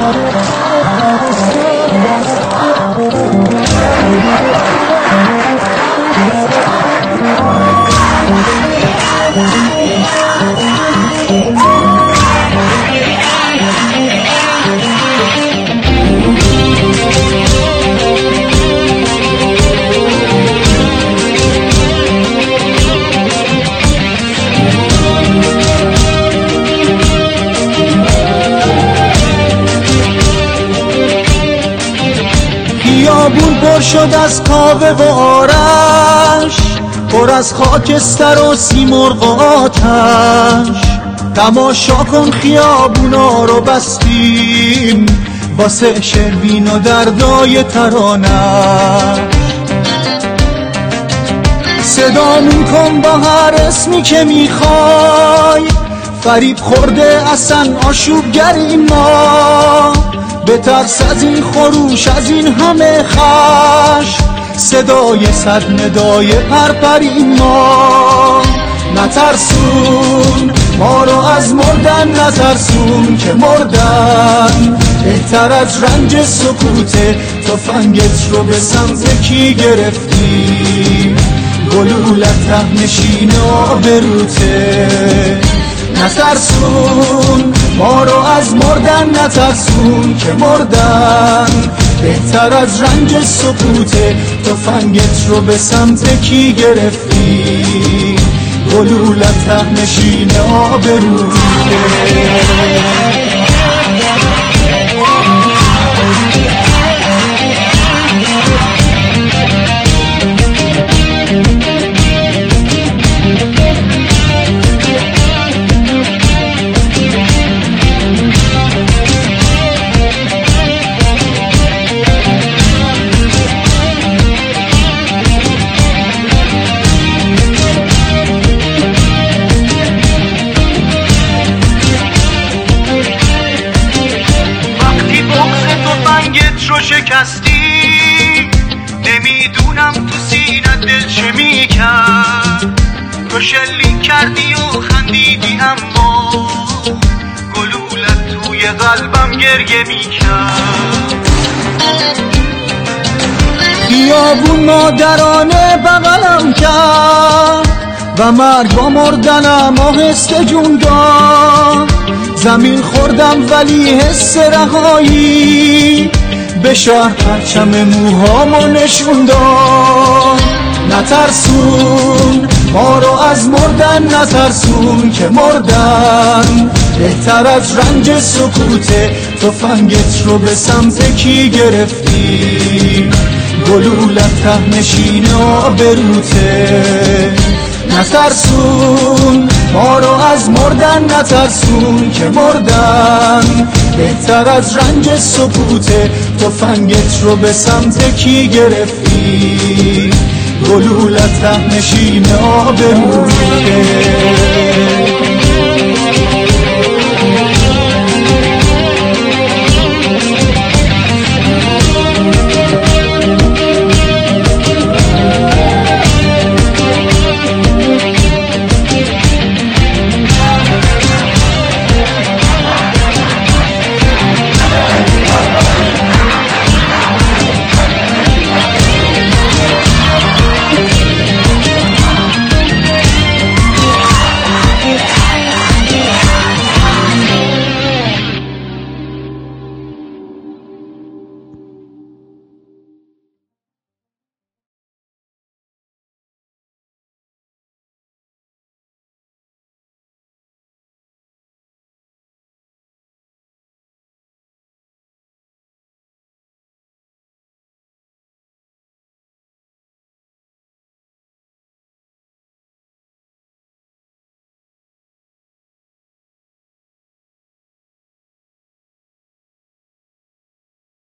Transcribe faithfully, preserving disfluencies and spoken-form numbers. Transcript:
خیابون پر شد از کاوه و آرش، پر از خاکستر و سیمرغ و آتش. تماشا کن خیابونا رو بستیم واسه شروین و دردای ترانه. صدامون کن با هر اسمی که میخوای، فریب خورده اصلا آشوبگریم ما. بترس از این خروش، از این همه خش، صدای صد ندای پرپریم ما. نترسون ما رو از مردن، نترسون که مردن بهتر از رنج سکوته. تفنگت رو به سمت کی گرفتی؟ گلولت ته نشین آبروته. نترسون ما رو از مردن، نترسون که مردن بهتر از رنج سکوته. تفنگت رو به سمت کی گرفتی؟ گلولت ته نشین آبروته. رو شکستی نمیدونم تو سینت دل چه میکرد. رو شلیک کردی و خندیدی اما گلولت توی قلبم گریه میکرد. خیابون مادرانه بغلم کرد و مرگ با مردنم آهسته جون داد. زمین خوردم ولی حس رهایی به شهر پرچم موهامو نشون داد. نترسون ما رو از مردن، نترسون که مردن بهتر از رنج سکوته. تفنگت رو به سمت کی گرفتی؟ گلولت ته نشین آبروته. نترسون ما رو از مردن، نترسون که مردن بهتر از رنج سکوته. تفنگت رو به سمت کی گرفتی؟ گلولت ته نشین آبروته.